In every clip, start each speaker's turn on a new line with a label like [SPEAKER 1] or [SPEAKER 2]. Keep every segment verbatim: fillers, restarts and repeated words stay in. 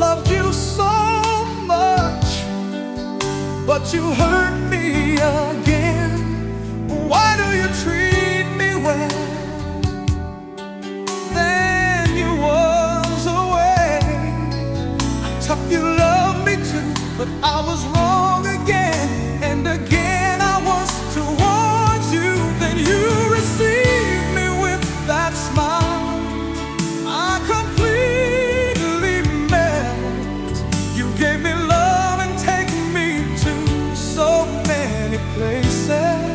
[SPEAKER 1] loved you so much, but you hurt me again. Why do you treat me well? Then you was away. Tough, you loved me too, but I was wrong again and again. I was towards you, then you received me with that smile. I completely melt. You gave me love and take me to so many places.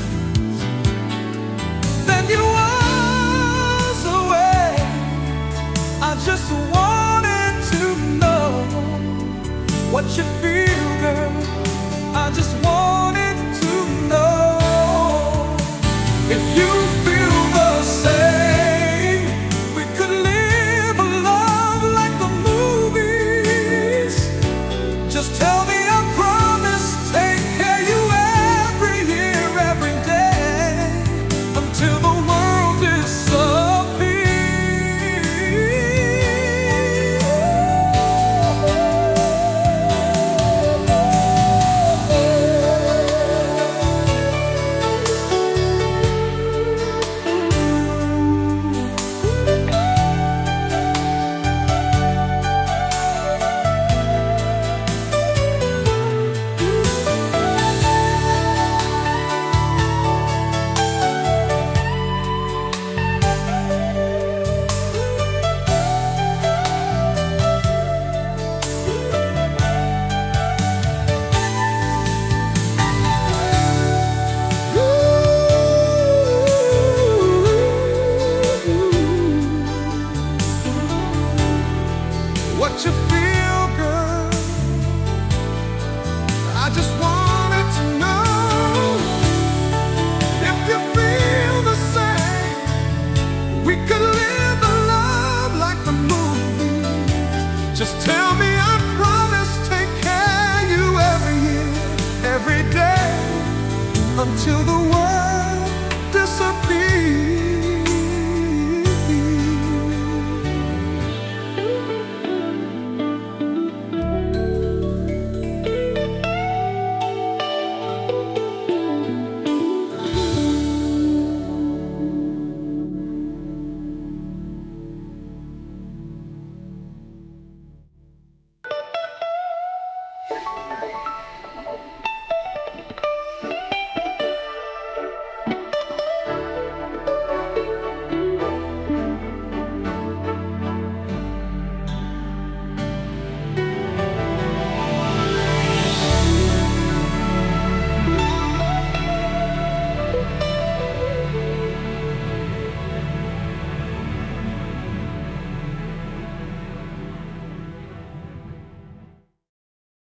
[SPEAKER 1] Then you was away. I just wanted to know what you feel, girl. I just wanted to know if you feel the same. We could live a love like the movies. Just tell me, I promise, take care of you every year, every day, until the world disappears. What you feel, girl? I just wanted to know if you feel the same. We could live a love like the movies. Just tell me, I promise, take care of you every year, every day, until the world disappears.